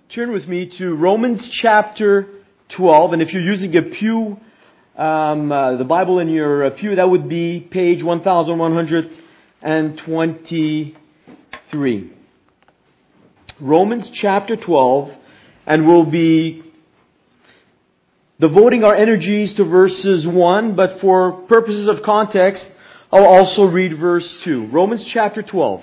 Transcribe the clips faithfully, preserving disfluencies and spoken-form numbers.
turn with me to Romans chapter twelve. And if you're using a pew, um, uh, the Bible in your uh, pew, that would be page one thousand one hundred twenty-three. Romans chapter twelve. And we'll be devoting our energies to verses one. But for purposes of context, I'll also read verse two. Romans chapter twelve.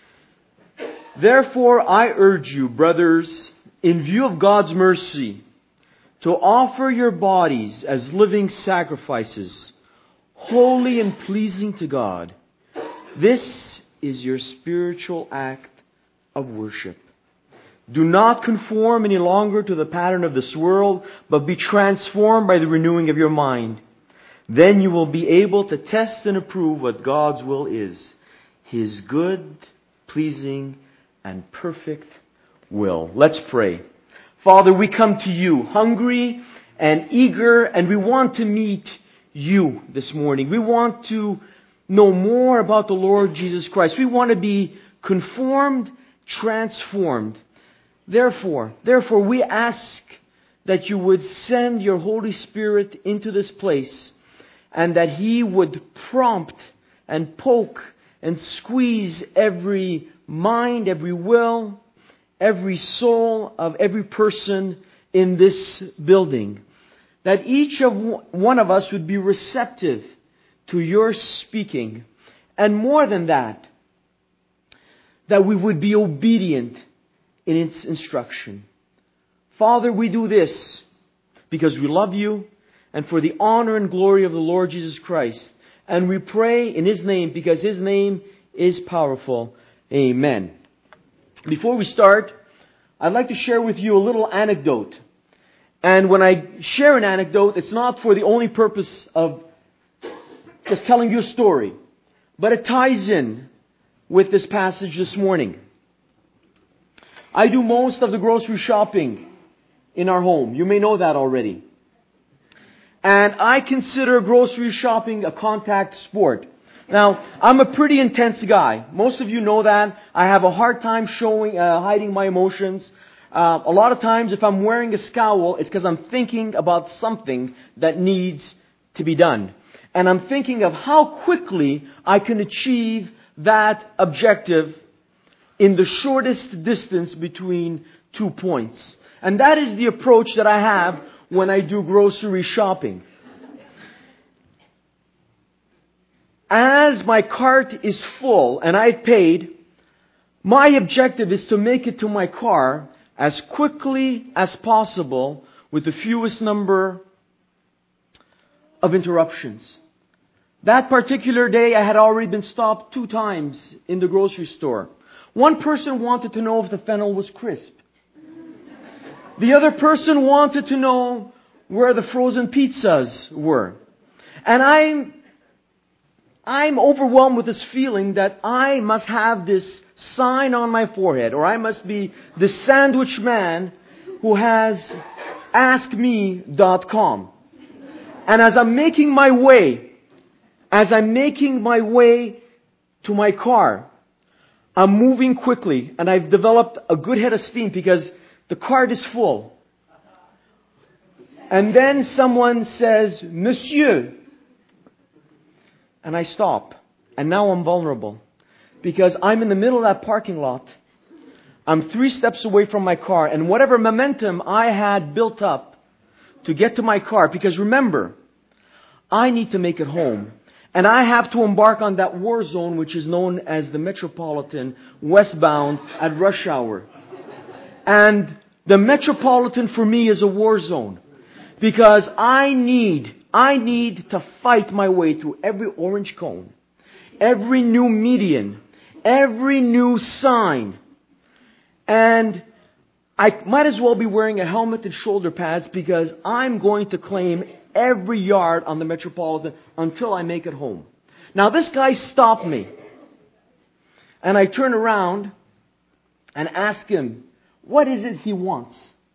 Therefore I urge you, brothers, in view of God's mercy, to offer your bodies as living sacrifices, holy and pleasing to God. This is your spiritual act of worship. Do not conform any longer to the pattern of this world, but be transformed by the renewing of your mind. Then you will be able to test and approve what God's will is, His good, pleasing, and perfect will. Let's pray. Father, we come to you hungry and eager, and we want to meet you this morning. We want to know more about the Lord Jesus Christ. We want to be conformed, transformed. Therefore, therefore, we ask that you would send your Holy Spirit into this place, and that He would prompt and poke and squeeze every mind, every will, every soul of every person in this building. That each of one of us would be receptive to your speaking. And more than that, that we would be obedient in its instruction. Father, we do this because we love you and for the honor and glory of the Lord Jesus Christ. And we pray in His name because His name is powerful. Amen. Before we start, I'd like to share with you a little anecdote. And when I share an anecdote, it's not for the only purpose of just telling you a story, but it ties in with this passage this morning. I do most of the grocery shopping in our home. You may know that already. And I consider grocery shopping a contact sport. Now, I'm a pretty intense guy. Most of you know that. I have a hard time showing, uh, hiding my emotions. Uh, a lot of times if I'm wearing a scowl, it's because I'm thinking about something that needs to be done. And I'm thinking of how quickly I can achieve that objective in the shortest distance between two points. And that is the approach that I have when I do grocery shopping. As my cart is full and I've paid, my objective is to make it to my car as quickly as possible with the fewest number of interruptions. That particular day I had already been stopped two times in the grocery store. One person wanted to know if the fennel was crisp. The other person wanted to know where the frozen pizzas were. And I'm, I'm overwhelmed with this feeling that I must have this sign on my forehead, or I must be the sandwich man who has ask me dot com. And as I'm making my way, as I'm making my way to my car, I'm moving quickly, and I've developed a good head of steam because the cart is full. And then someone says, Monsieur. And I stop. And now I'm vulnerable. Because I'm in the middle of that parking lot. I'm three steps away from my car. And whatever momentum I had built up to get to my car. Because remember, I need to make it home. And I have to embark on that war zone which is known as the Metropolitan westbound at rush hour. And the Metropolitan for me is a war zone. Because I need, I need to fight my way through every orange cone, every new median, every new sign. And I might as well be wearing a helmet and shoulder pads because I'm going to claim every yard on the Metropolitan until I make it home. Now this guy stopped me. And I turn around and ask him, what is it he wants?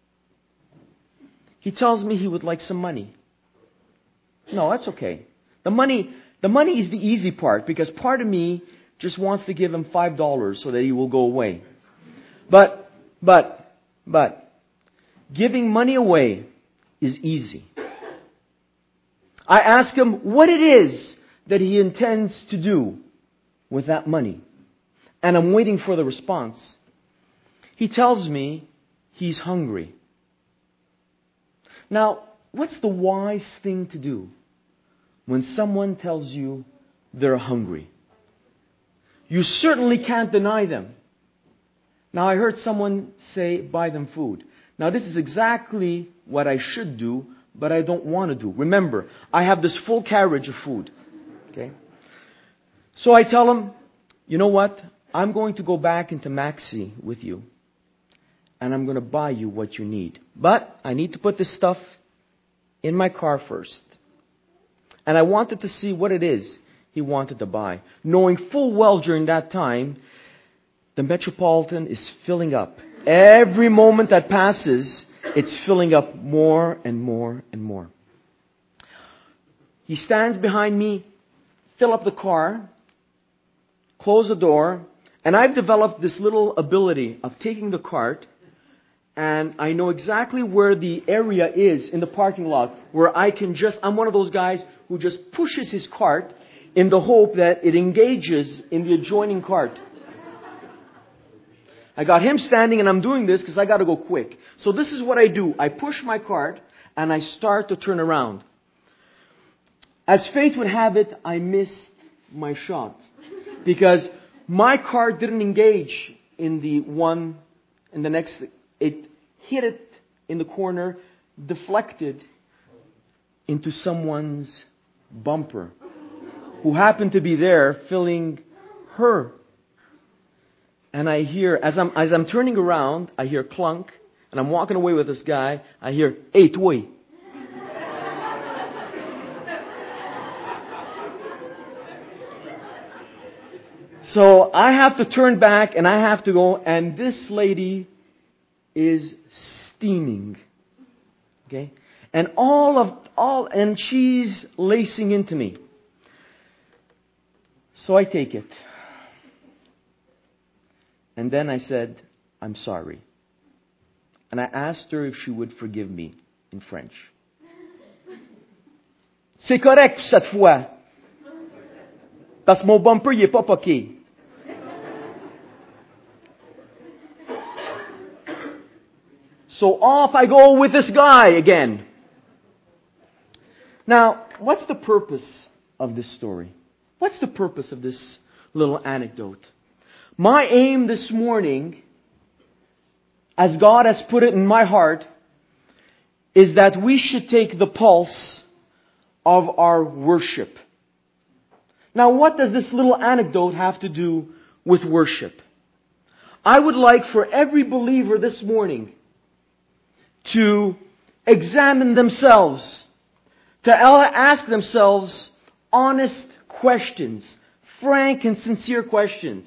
He tells me he would like some money. No, that's okay. The money, the money is the easy part because part of me just wants to give him five dollars so that he will go away. But, but, but, giving money away is easy. I ask him what it is that he intends to do with that money. And I'm waiting for the response. He tells me he's hungry. Now, what's the wise thing to do when someone tells you they're hungry? You certainly can't deny them. Now, I heard someone say, buy them food. Now, this is exactly what I should do, but I don't want to do. Remember, I have this full carriage of food. Okay? So I tell him, you know what? I'm going to go back into Maxi with you. And I'm going to buy you what you need. But I need to put this stuff in my car first. And I wanted to see what it is he wanted to buy. Knowing full well during that time, the Metropolitan is filling up. Every moment that passes, it's filling up more and more and more. He stands behind me, fill up the car, close the door, and I've developed this little ability of taking the cart, and I know exactly where the area is in the parking lot where I can just, I'm one of those guys who just pushes his cart in the hope that it engages in the adjoining cart. I got him standing and I'm doing this because I got to go quick. So this is what I do. I push my cart and I start to turn around. As fate would have it, I missed my shot because my cart didn't engage in the one, in the next. It hit it in the corner, deflected into someone's bumper who happened to be there filling her. And I hear, as I'm, as I'm turning around, I hear clunk, and I'm walking away with this guy, I hear, hey, toy. So I have to turn back, and I have to go, and this lady is steaming. Okay? And all of, all, and she's lacing into me. So I take it. And then I said, I'm sorry. And I asked her if she would forgive me in French. C'est correct cette fois. Parce que mon bumper, il est pas poqué. So off I go with this guy again. Now, what's the purpose of this story? What's the purpose of this little anecdote? My aim this morning, as God has put it in my heart, is that we should take the pulse of our worship. Now, what does this little anecdote have to do with worship? I would like for every believer this morning to examine themselves, to ask themselves honest questions, frank and sincere questions,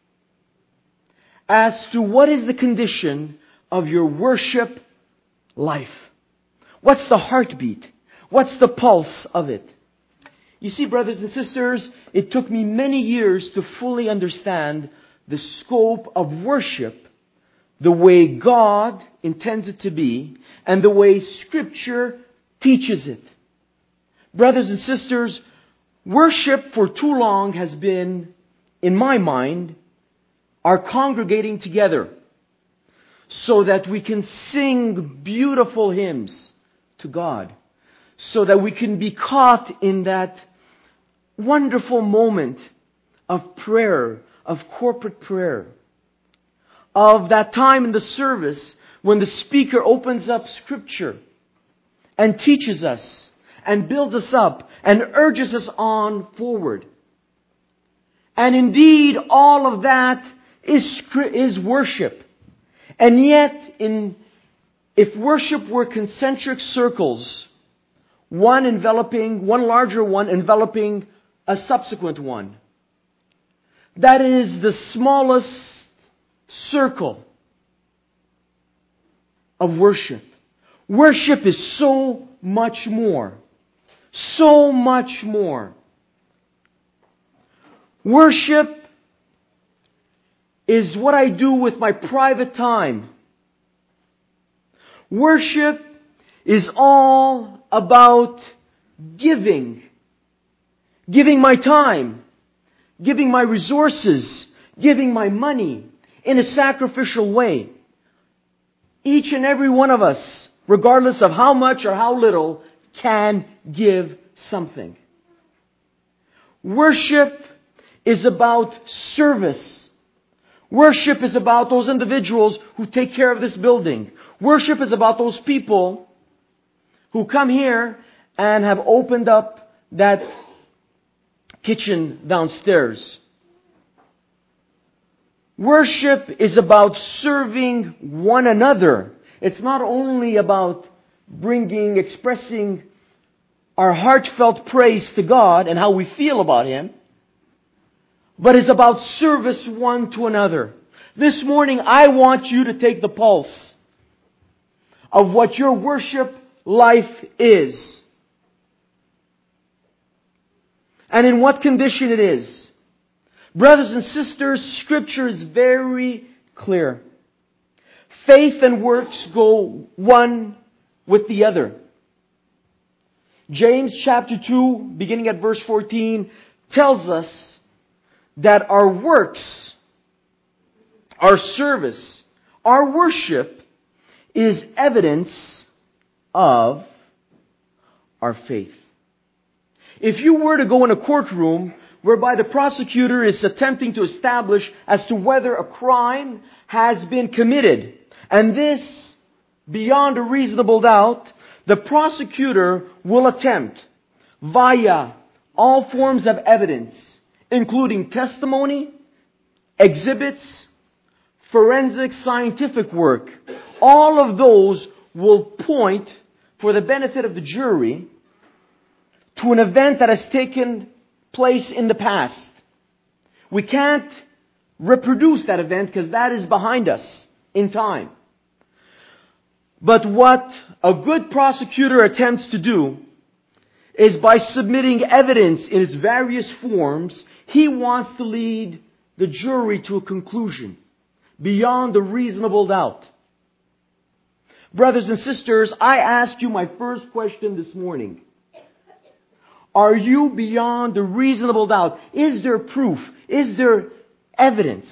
as to what is the condition of your worship life. What's the heartbeat? What's the pulse of it? You see, brothers and sisters, it took me many years to fully understand the scope of worship, the way God intends it to be, and the way Scripture teaches it. Brothers and sisters, worship for too long has been, in my mind, our congregating together so that we can sing beautiful hymns to God, so that we can be caught in that wonderful moment of prayer, of corporate prayer, of that time in the service when the speaker opens up Scripture and teaches us and builds us up and urges us on forward. And indeed, all of that is, is worship. And yet, in, if worship were concentric circles, one enveloping, one larger one enveloping a subsequent one, that is the smallest circle of worship. Worship is so much more. So much more. Worship is what I do with my private time. Worship is all about giving. Giving my time. Giving my resources. Giving my money in a sacrificial way. Each and every one of us, regardless of how much or how little, can give something. Worship is about service. Worship is about those individuals who take care of this building. Worship is about those people who come here and have opened up that kitchen downstairs. Worship is about serving one another. It's not only about bringing, expressing our heartfelt praise to God and how we feel about Him, but it's about service one to another. This morning, I want you to take the pulse of what your worship life is. And in what condition it is. Brothers and sisters, Scripture is very clear. Faith and works go one with the other. James chapter two, beginning at verse fourteen, tells us that our works, our service, our worship is evidence of our faith. If you were to go in a courtroom whereby the prosecutor is attempting to establish as to whether a crime has been committed, and this beyond a reasonable doubt, the prosecutor will attempt via all forms of evidence, including testimony, exhibits, forensic scientific work. All of those will point, for the benefit of the jury, to an event that has taken place in the past. We can't reproduce that event because that is behind us in time. But what a good prosecutor attempts to do is, by submitting evidence in its various forms, he wants to lead the jury to a conclusion beyond a reasonable doubt. Brothers and sisters, I ask you my first question this morning. Are you beyond a reasonable doubt? Is there proof? Is there evidence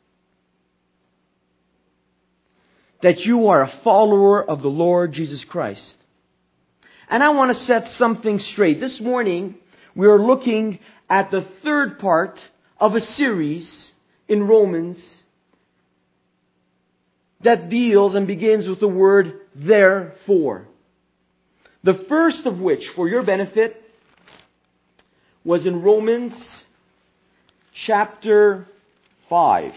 that you are a follower of the Lord Jesus Christ? And I want to set something straight. This morning, we are looking at the third part of a series in Romans that deals and begins with the word therefore. The first of which, for your benefit, was in Romans chapter five.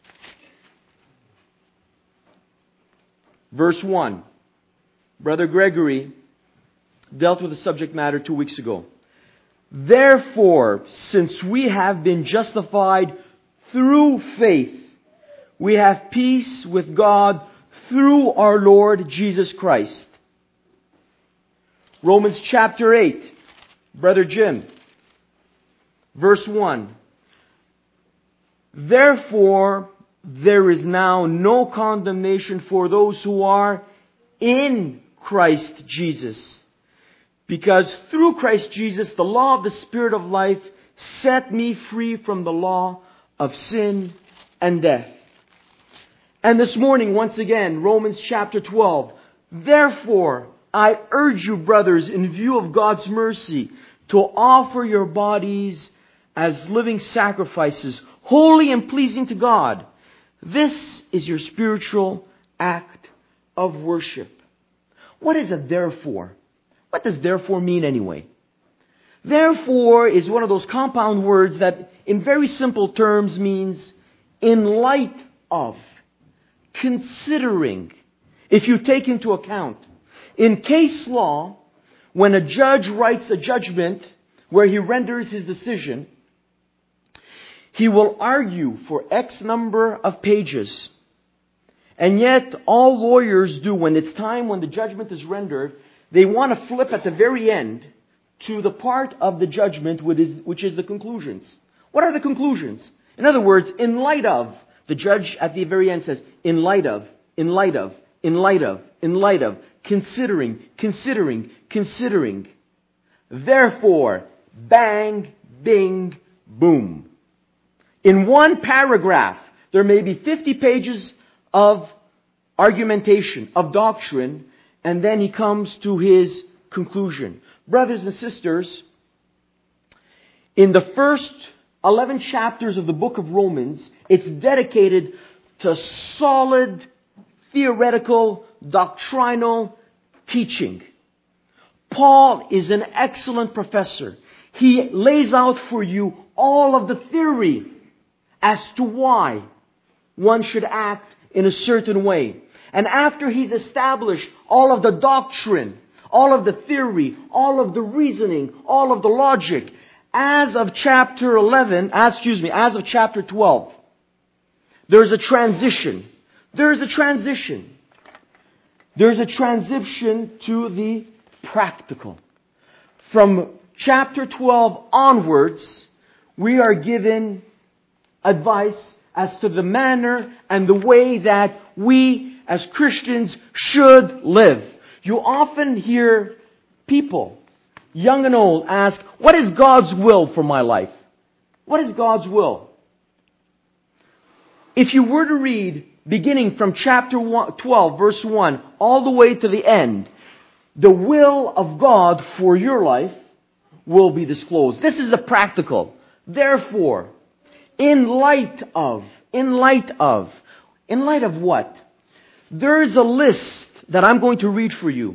Verse one. Brother Gregory dealt with the subject matter two weeks ago. Therefore, since we have been justified through faith, we have peace with God through our Lord Jesus Christ. Romans chapter eight. Brother Jim. Verse one. Therefore, there is now no condemnation for those who are in Christ Jesus. Because through Christ Jesus, the law of the Spirit of life set me free from the law of sin and death. And this morning, once again, Romans chapter twelve. Therefore, I urge you, brothers, in view of God's mercy, to offer your bodies as living sacrifices, holy and pleasing to God. This is your spiritual act of worship. What is a therefore? What does therefore mean anyway? Therefore is one of those compound words that in very simple terms means in light of, considering, if you take into account. In case law, when a judge writes a judgment where he renders his decision, he will argue for X number of pages. And yet, all lawyers do, when it's time when the judgment is rendered, they want to flip at the very end to the part of the judgment which is, which is the conclusions. What are the conclusions? In other words, in light of, the judge at the very end says, in light of, in light of, in light of, in light of, considering, considering, considering. Therefore, bang, bing, boom. In one paragraph, there may be fifty pages of argumentation, of doctrine, and then he comes to his conclusion. Brothers and sisters, in the first eleven chapters of the book of Romans, it's dedicated to solid, theoretical, doctrinal teaching. Paul is an excellent professor. He lays out for you all of the theory as to why one should act in a certain way. And after he's established all of the doctrine, all of the theory, all of the reasoning, all of the logic, as of chapter eleven, as, excuse me, as of chapter twelve, there's a transition. There's a transition. There's a transition to the practical. From chapter twelve onwards, we are given advice as to the manner and the way that we as Christians should live. You often hear people, young and old, ask, what is God's will for my life? What is God's will? If you were to read, beginning from chapter twelve, verse one, all the way to the end, the will of God for your life will be disclosed. This is the practical. Therefore, in light of, in light of, in light of what? There is a list that I'm going to read for you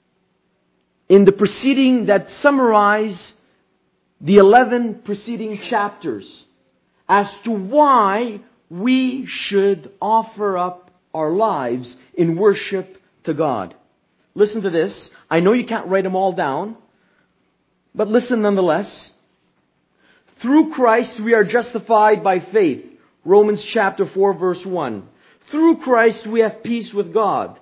in the preceding that summarize the eleven preceding chapters as to why we should offer up our lives in worship to God. Listen to this. I know you can't write them all down, but listen nonetheless. Through Christ we are justified by faith. Romans chapter four verse one. Through Christ we have peace with God.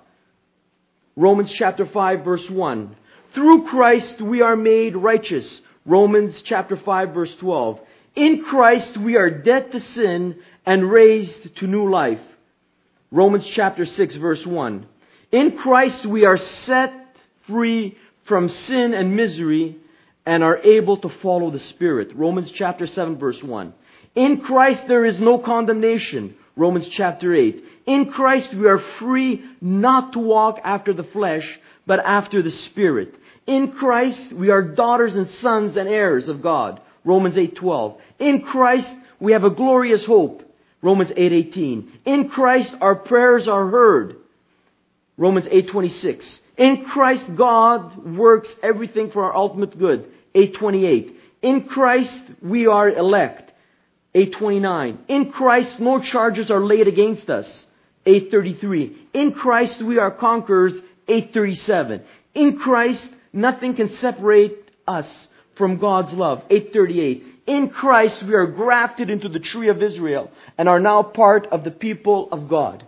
Romans chapter five verse one. Through Christ we are made righteous. Romans chapter five verse twelve. In Christ we are dead to sin and raised to new life. Romans chapter six verse one. In Christ we are set free from sin and misery and are able to follow the Spirit. Romans chapter seven verse one. In Christ there is no condemnation. Romans chapter eight. In Christ we are free not to walk after the flesh, but after the Spirit. In Christ we are daughters and sons and heirs of God. Romans eight twelve. In Christ we have a glorious hope. Romans eight eighteen. In Christ our prayers are heard. Romans eight twenty-six. In Christ God works everything for our ultimate good. eight twenty-eight. In Christ we are elect. eight twenty-nine. In Christ no charges are laid against us. eight thirty-three. In Christ we are conquerors. eight thirty-seven. In Christ nothing can separate us from God's love. eight thirty-eight. In Christ we are grafted into the tree of Israel and are now part of the people of God.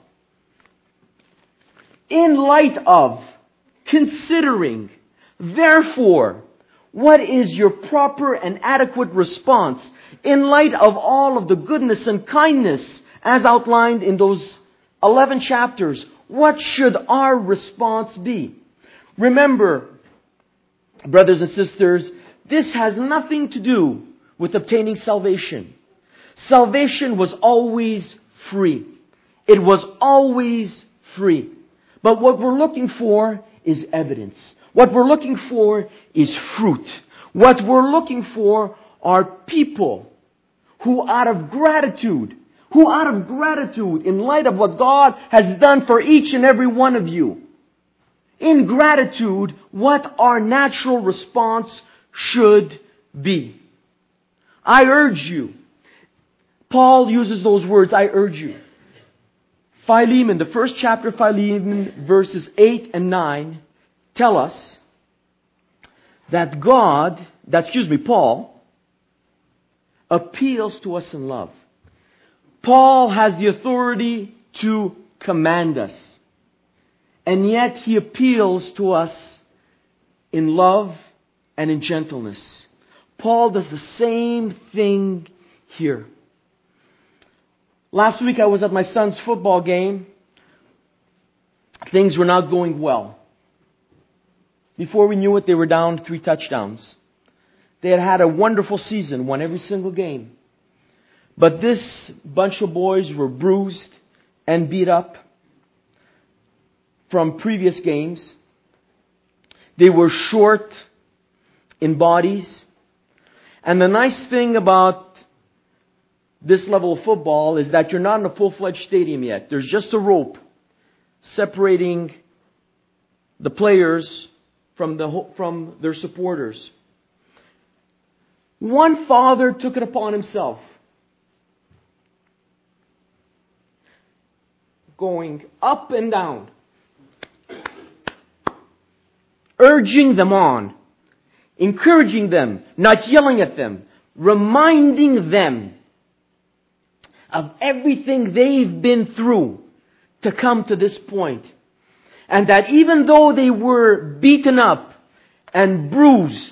In light of, considering, therefore, what is your proper and adequate response in light of all of the goodness and kindness as outlined in those eleven chapters? What should our response be? Remember, brothers and sisters, this has nothing to do with obtaining salvation. Salvation was always free. It was always free. But what we're looking for is evidence. What we're looking for is fruit. What we're looking for are people who out of gratitude, who out of gratitude in light of what God has done for each and every one of you, in gratitude, what our natural response should be. I urge you. Paul uses those words, I urge you. Philemon, the first chapter of Philemon, verses eight and nine, tell us that God, that, excuse me, Paul, appeals to us in love. Paul has the authority to command us. And yet he appeals to us in love and in gentleness. Paul does the same thing here. Last week I was at my son's football game. things were not going well. Before we knew it, they were down three touchdowns. They had had a wonderful season, won every single game. But this bunch of boys were bruised and beat up from previous games. They were short in bodies. And the nice thing about this level of football is that you're not in a full-fledged stadium yet. There's just a rope separating the players from the from their supporters. One father took it upon himself, going up and down, urging them on, encouraging them, not yelling at them, reminding them of everything they've been through to come to this point. And that even though they were beaten up and bruised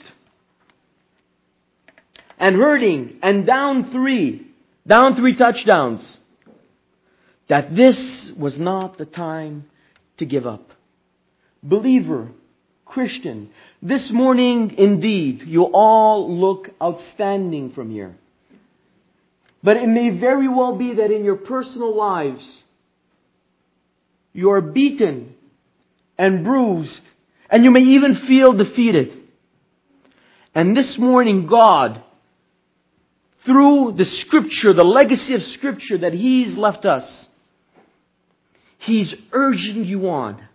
and hurting and down three, down three touchdowns, that this was not the time to give up. Believer, Christian, this morning indeed, you all look outstanding from here. But it may very well be that in your personal lives, you are beaten and bruised, and you may even feel defeated. And this morning, God, through the Scripture, the legacy of Scripture that He's left us, He's urging you on.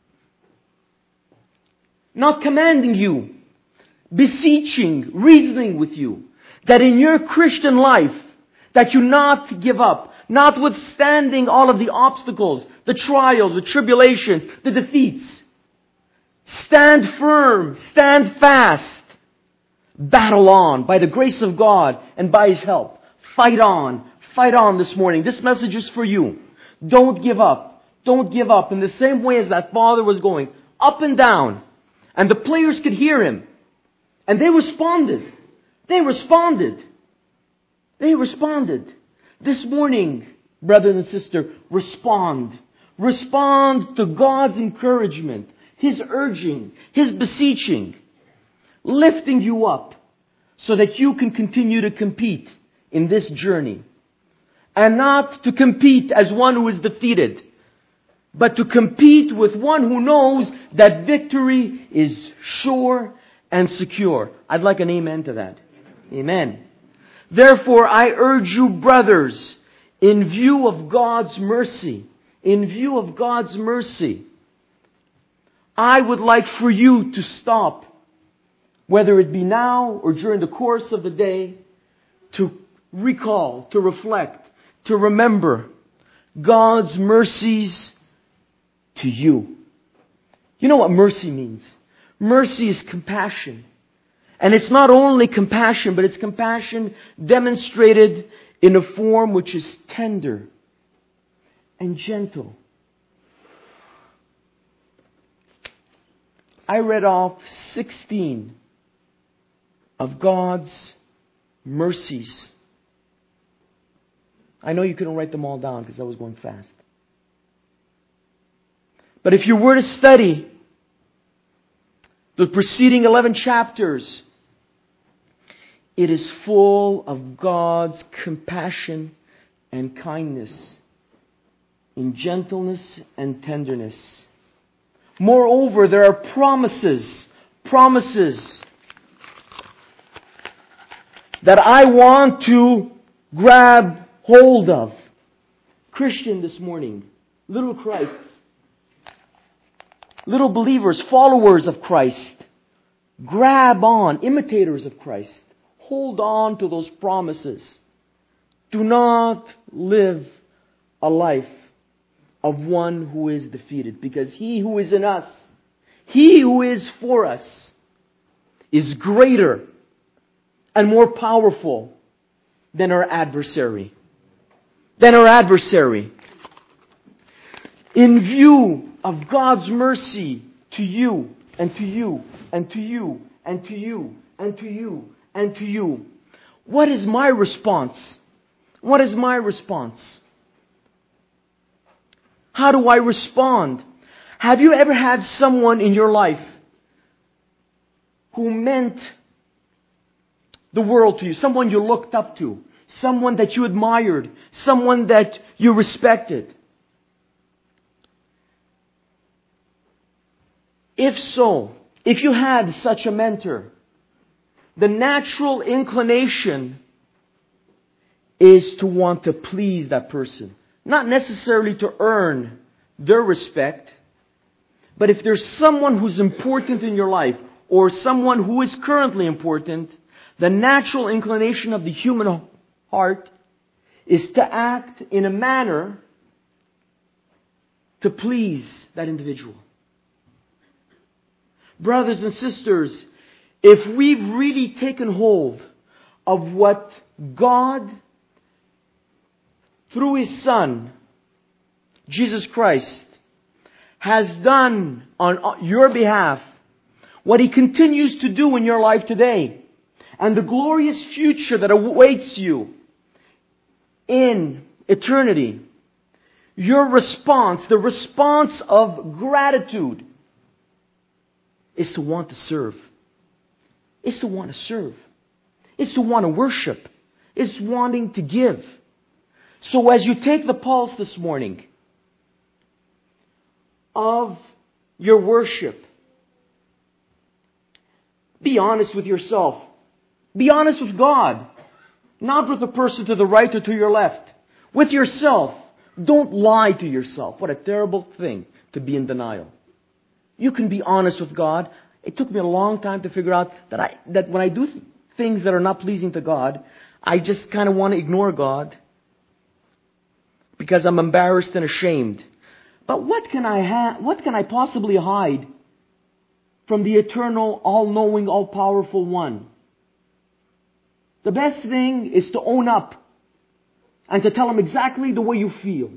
Not commanding you, beseeching, reasoning with you, that in your Christian life, that you not give up, notwithstanding all of the obstacles, the trials, the tribulations, the defeats. Stand firm, stand fast, battle on by the grace of God and by His help. Fight on, fight on this morning. This message is for you. Don't give up. Don't give up. In the same way as that father was going up and down, and the players could hear him, and they responded. They responded. They responded. This morning, brother and sister, respond. Respond to God's encouragement, His urging, His beseeching, lifting you up so that you can continue to compete in this journey. And not to compete as one who is defeated, but to compete with one who knows that victory is sure and secure. I'd like an amen to that. Amen. Therefore, I urge you, brothers, in view of God's mercy, in view of God's mercy, I would like for you to stop, whether it be now or during the course of the day, to recall, to reflect, to remember God's mercies to you. You know what mercy means? Mercy is compassion. And it's not only compassion, but it's compassion demonstrated in a form which is tender and gentle. I read off sixteen of God's mercies. I know you couldn't write them all down because I was going fast. But if you were to study the preceding eleven chapters, it is full of God's compassion and kindness, in gentleness and tenderness. Moreover, there are promises, promises that I want to grab hold of. Christian this morning, little Christ, little believers, followers of Christ, grab on, imitators of Christ. Hold on to those promises. Do not live a life of one who is defeated, because He who is in us, He who is for us, is greater and more powerful than our adversary. Than our adversary. In view of God's mercy to you and to you and to you and to you and to you and to you, what is my response? What is my response? How do I respond? Have you ever had someone in your life who meant the world to you? Someone you looked up to? Someone that you admired? Someone that you respected? If so, if you had such a mentor, the natural inclination is to want to please that person. Not necessarily to earn their respect, but if there's someone who's important in your life, or someone who is currently important, the natural inclination of the human heart is to act in a manner to please that individual. Brothers and sisters, if we've really taken hold of what God, through His Son, Jesus Christ, has done on your behalf, what He continues to do in your life today, and the glorious future that awaits you in eternity, your response, the response of gratitude, is to want to serve. Is to want to serve. Is to want to worship. Is wanting to give. So as you take the pulse this morning of your worship, be honest with yourself. Be honest with God. Not with the person to the right or to your left. With yourself. Don't lie to yourself. What a terrible thing to be in denial. You can be honest with God. It took me a long time to figure out that I that when I do th- things that are not pleasing to God, I just kind of want to ignore God because I'm embarrassed and ashamed. But what can I ha- what can I possibly hide from the eternal, all-knowing, all-powerful One? The best thing is to own up and to tell Him exactly the way you feel.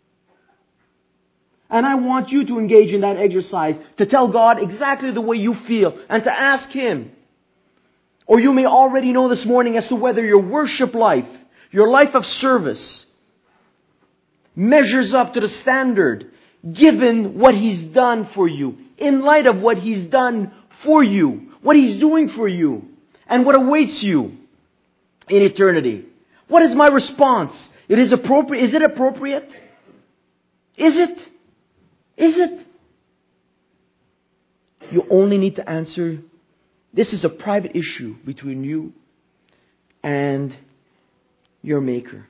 And I want you to engage in that exercise, to tell God exactly the way you feel and to ask Him. Or you may already know this morning as to whether your worship life, your life of service, measures up to the standard given what He's done for you, in light of what He's done for you, what He's doing for you, and what awaits you in eternity. What is my response? It is appropriate. Is it appropriate? Is it? Is it? You only need to answer, this is a private issue between you and your Maker.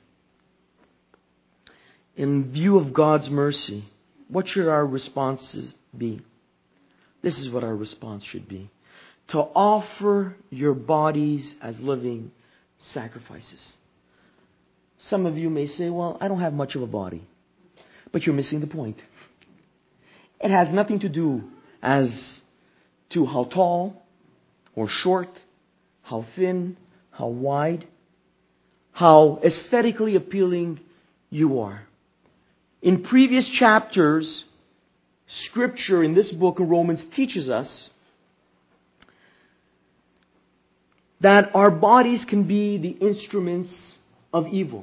In view of God's mercy, what should our responses be? This is what our response should be. To offer your bodies as living sacrifices. Some of you may say, well, I don't have much of a body. But you're missing the point. It has nothing to do as to how tall or short, how thin, how wide, how aesthetically appealing you are. In previous chapters, Scripture in this book of Romans teaches us that our bodies can be the instruments of evil.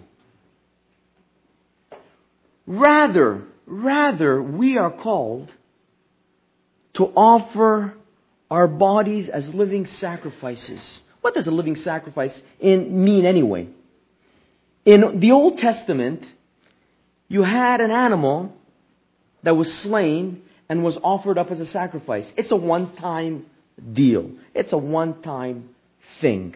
Rather, rather, we are called to offer our bodies as living sacrifices. What does a living sacrifice in, mean anyway? In the Old Testament, you had an animal that was slain and was offered up as a sacrifice. It's a one-time deal. It's a one-time thing.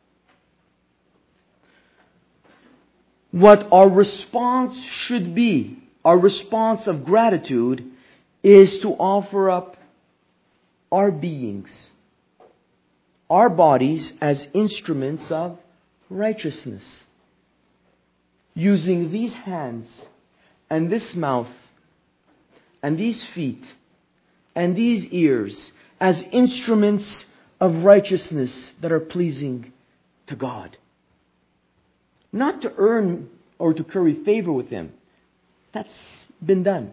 What our response should be, our response of gratitude, is to offer up our beings, our bodies as instruments of righteousness. Using these hands and this mouth and these feet and these ears as instruments of righteousness that are pleasing to God. Not to earn or to curry favor with Him. That's been done.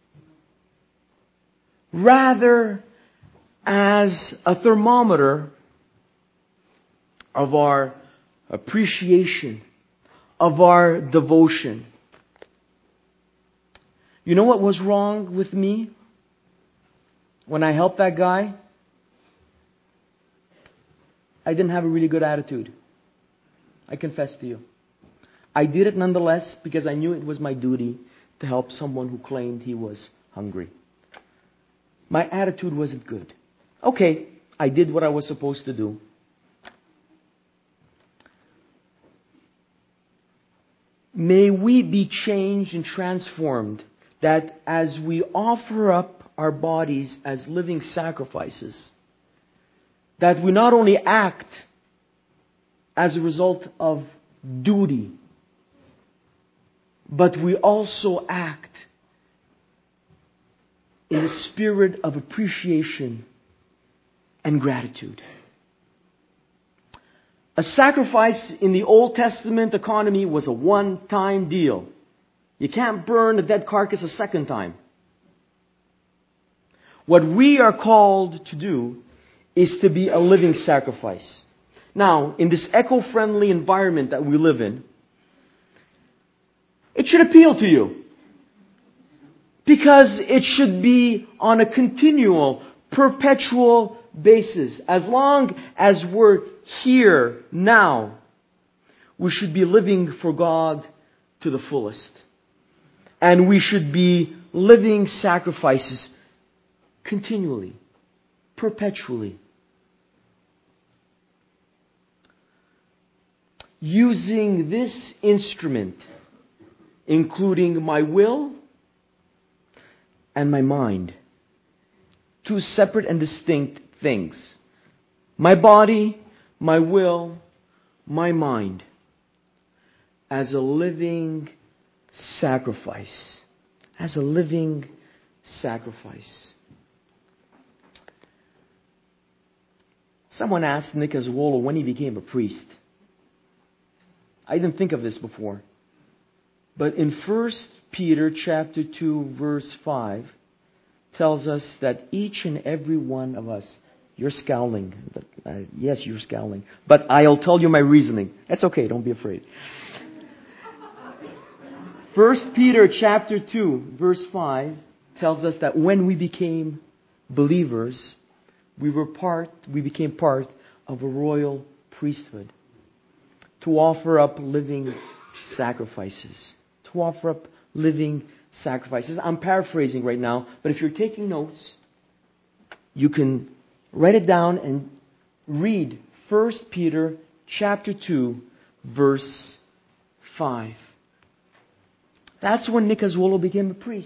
Rather, as a thermometer of our appreciation, of our devotion. You know what was wrong with me? when I helped that guy, I didn't have a really good attitude. I confess to you. I did it nonetheless because I knew it was my duty to help someone who claimed he was hungry. My attitude wasn't good. Okay, I did what I was supposed to do. May we be changed and transformed, that as we offer up our bodies as living sacrifices, that we not only act as a result of duty, but we also act in the spirit of appreciation and gratitude. A sacrifice in the Old Testament economy was a one-time deal. You can't burn a dead carcass a second time. What we are called to do is to be a living sacrifice. Now, in this eco-friendly environment that we live in, it should appeal to you. Because it should be on a continual, perpetual basis. As long as we're here now, we should be living for God to the fullest. And we should be living sacrifices continually, perpetually. Using this instrument, including my will and my mind, two separate and distinct things. My body, my will, my mind, as a living sacrifice. As a living sacrifice. Someone asked Nick Azuolo when he became a priest. I didn't think of this before. But in First Peter chapter two, verse five, tells us that each and every one of us, you're scowling. But, uh, yes, you're scowling. But I'll tell you my reasoning. That's okay, don't be afraid. First Peter chapter two, verse five, tells us that when we became believers, we were part, we became part of a royal priesthood. To offer up living sacrifices. To offer up living sacrifices. I'm paraphrasing right now, but if you're taking notes, you can write it down and read First Peter chapter two, verse five. That's when Nick Azuolo became a priest.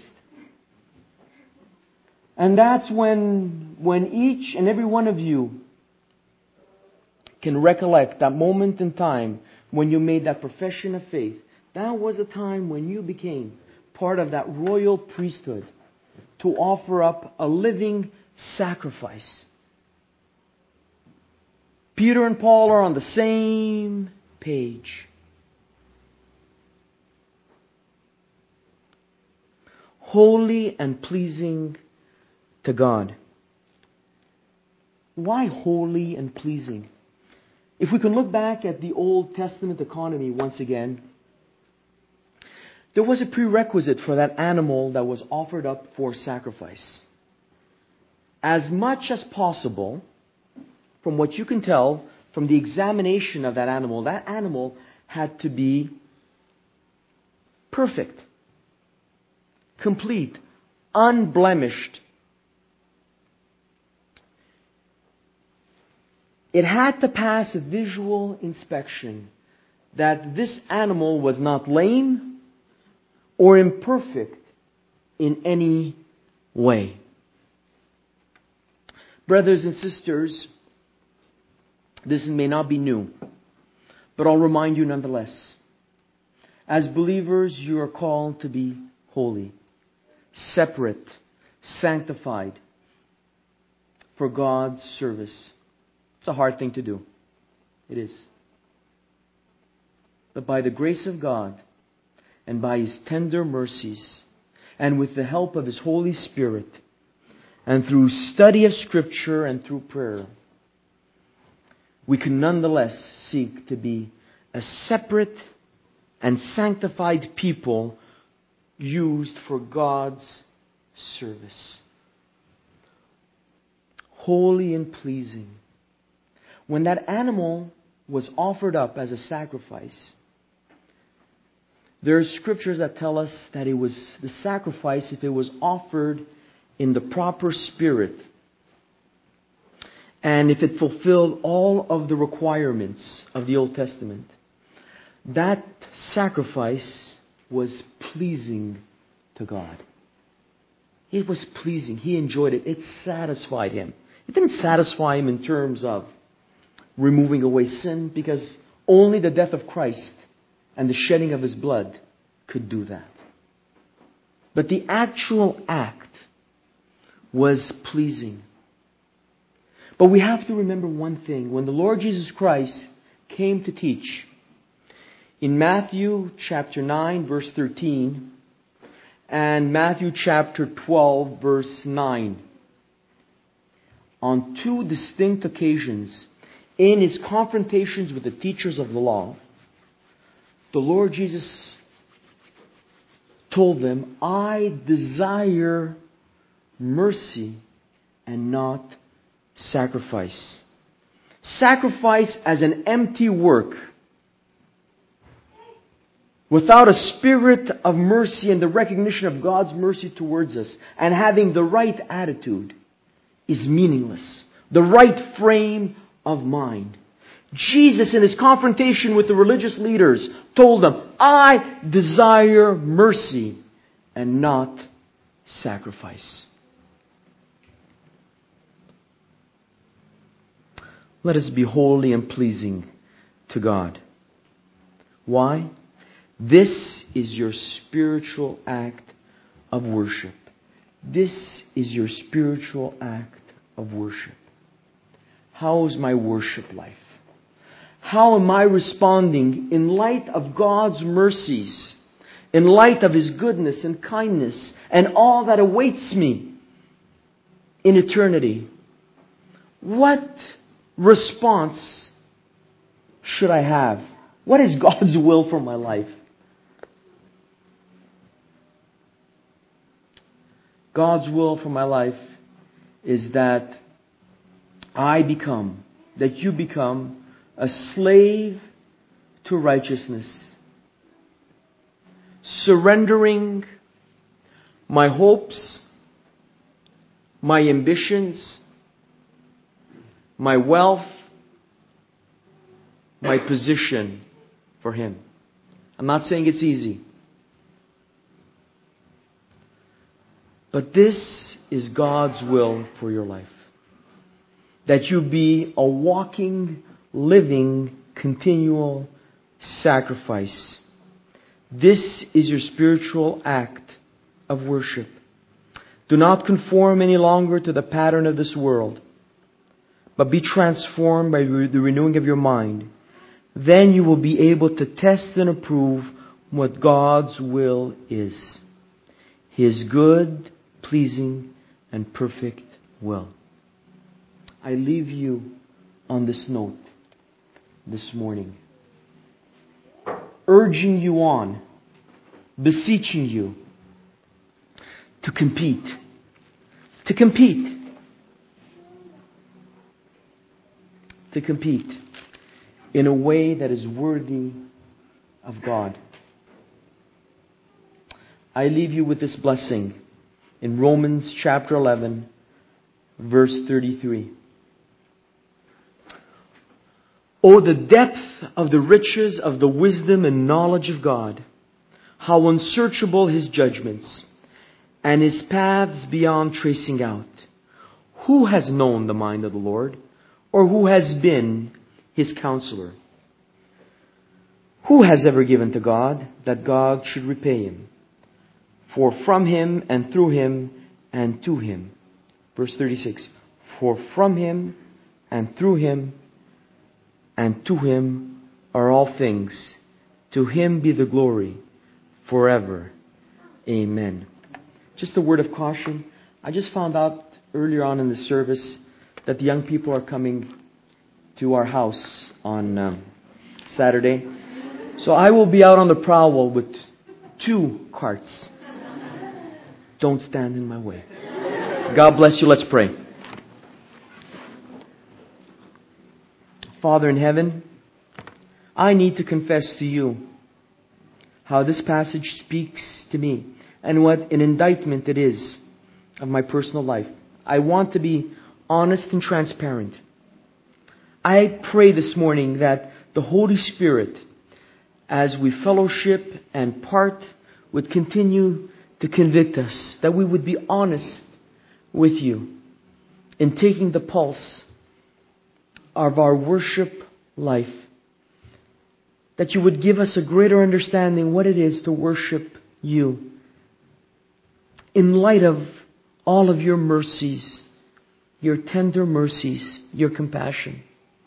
And that's when, when each and every one of you can recollect that moment in time when you made that profession of faith. That was the time when you became part of that royal priesthood to offer up a living sacrifice. Peter and Paul are on the same page. Holy and pleasing to God. Why holy and pleasing? If we can look back at the Old Testament economy once again, there was a prerequisite for that animal that was offered up for sacrifice. As much as possible, from what you can tell from the examination of that animal, that animal had to be perfect, complete, unblemished. It had to pass a visual inspection that this animal was not lame or imperfect in any way. Brothers and sisters, this may not be new, but I'll remind you nonetheless. As believers, you are called to be holy, separate, sanctified for God's service. It's a hard thing to do. It is. But by the grace of God and by His tender mercies and with the help of His Holy Spirit and through study of Scripture and through prayer, we can nonetheless seek to be a separate and sanctified people used for God's service. holy and pleasing. When that animal was offered up as a sacrifice, there are scriptures that tell us that it was the sacrifice, if it was offered in the proper spirit, and if it fulfilled all of the requirements of the Old Testament, that sacrifice was pleasing to God. It was pleasing. He enjoyed it. It satisfied Him. It didn't satisfy Him in terms of removing away sin, because only the death of Christ and the shedding of His blood could do that. But the actual act was pleasing. But we have to remember one thing. When the Lord Jesus Christ came to teach, in Matthew chapter nine, verse thirteen, and Matthew chapter twelve, verse nine, on two distinct occasions, in His confrontations with the teachers of the law, the Lord Jesus told them, I desire mercy and not sacrifice. Sacrifice as an empty work, without a spirit of mercy and the recognition of God's mercy towards us, and having the right attitude, is meaningless. The right frame of mind. Jesus, in His confrontation with the religious leaders, told them, I desire mercy and not sacrifice. Let us be holy and pleasing to God. Why? This is your spiritual act of worship. This is your spiritual act of worship. How is my worship life? How am I responding in light of God's mercies, in light of His goodness and kindness, and all that awaits me in eternity? What response should I have? What is God's will for my life? God's will for my life is that I become, that you become a slave to righteousness, surrendering my hopes, my ambitions, my wealth, my position for Him. I'm not saying it's easy. But this is God's will for your life. That you be a walking, living, continual sacrifice. This is your spiritual act of worship. Do not conform any longer to the pattern of this world, but be transformed by the renewing of your mind. Then you will be able to test and approve what God's will is. His good, pleasing, and perfect will. I leave you on this note this morning, urging you on, beseeching you to compete. To compete. To compete in a way that is worthy of God. I leave you with this blessing in Romans chapter eleven, verse thirty-three. Oh, the depth of the riches of the wisdom and knowledge of God! How unsearchable His judgments, and His paths beyond tracing out. Who has known the mind of the Lord? Or who has been His counselor? Who has ever given to God that God should repay him? For from Him and through Him and to Him. Verse thirty-six. For from Him and through Him and to Him are all things. To Him be the glory forever. Amen. Just a word of caution. I just found out earlier on in the service that the young people are coming to our house on um, Saturday. So I will be out on the prowl with two carts. Don't stand in my way. God bless you. Let's pray. Father in heaven, I need to confess to you how this passage speaks to me and what an indictment it is of my personal life. I want to be honest and transparent. I pray this morning that the Holy Spirit, as we fellowship and part, would continue to convict us, that we would be honest with you in taking the pulse of our worship life, that you would give us a greater understanding what it is to worship you in light of all of your mercies, your tender mercies, your compassion.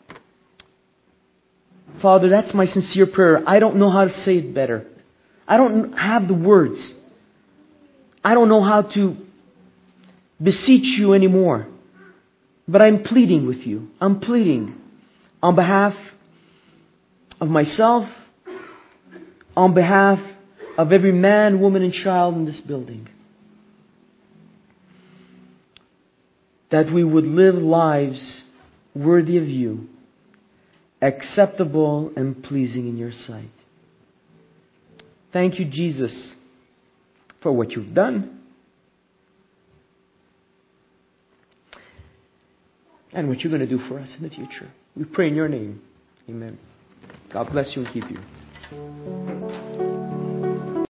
Father, that's my sincere prayer. I don't know how to say it better. I don't have the words. I don't know how to beseech you anymore. But I'm pleading with you. I'm pleading on behalf of myself, on behalf of every man, woman, and child in this building, that we would live lives worthy of you, acceptable and pleasing in your sight. Thank you, Jesus, for what you've done and what you're going to do for us in the future. We pray in your name. Amen. God bless you and keep you.